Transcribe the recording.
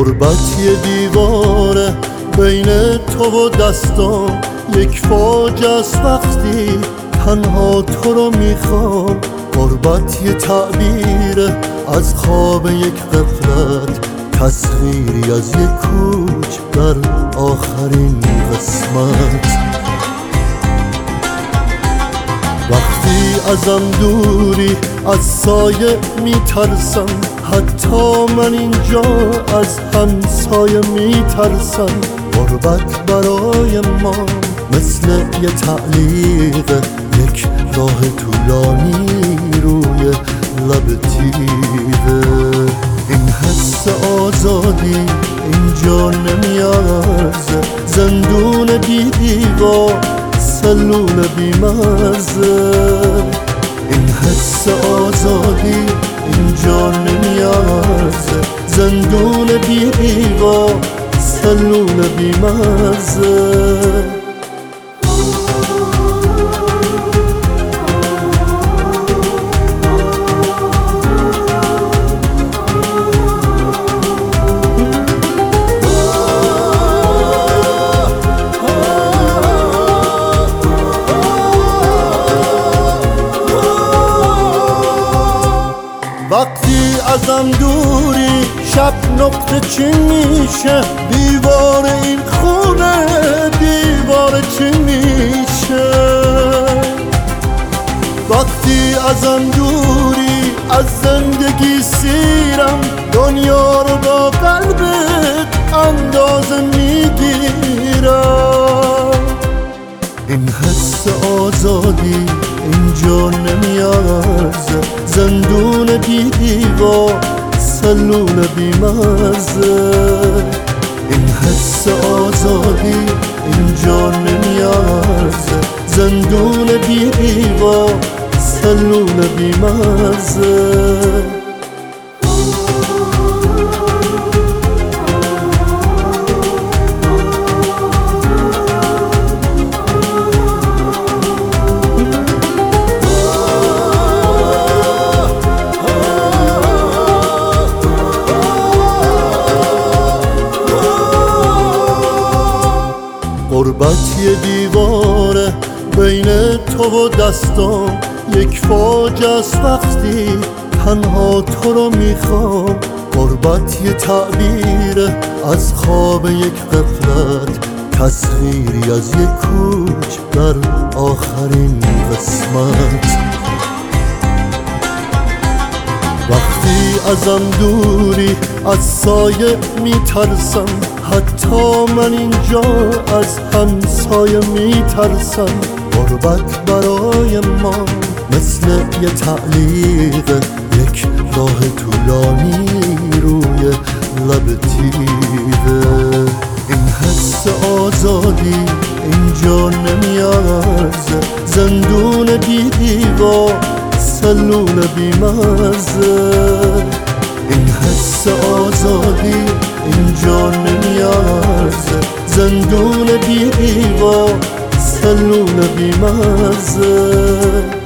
غربت یه دیواره بین تو و دستام، یک فاجعه است وقتی تنها تو رو میخوام. غربت یه تعبیره از خواب یک غفلت، تصویری از یک کوچ در آخرین قسمت. وقتی ازم دوری از سایه میترسم، حتی من اینجا از همسایه میترسم. غربت برای ما مثل یه تعلیق، یک راه طولانی روی لب تیغه. این حس آزادی اینجا نمیارزه، زندون بی دیوار، سلول بی مرزه. این حس آزادی اینجا نمیارزه، زندون بی دیوار، سلول بی مرزه. وقتی ازم دوری شب نقطه چین میشه، دیوار این خونه دیوار چین میشه. وقتی ازم دوری از زندگی سیرم، دنیا رو با قلبت اندازه میگیرم. این حس آزادی اینجا نمیارزه، زندون بی دیوار، سلول بی مرزه. این حس آزادی اینجا نمیارزه، زندون بی دیوار، سلول بی مرزه. غربت یه دیواره بین تو و دستام، یک فاجعه است وقتی تنها تو رو میخوام. غربت یه تعبیره از خواب یک غفلت، تصویری از یک کوچ در آخرین قسمت. وقتی ازم دوری از سایه میترسم، حتی من اینجا از همسایه میترسم. غربت برای ما مثل یه تعلیق، یک راه طولانی روی لب تیغه. این حس آزادی اینجا نمیارزه، زندون بی دیوار، سلول بی مرزه. این حس آزادی اینجا نمیارزه، زندون بی دیوار، سلول بی مرزه.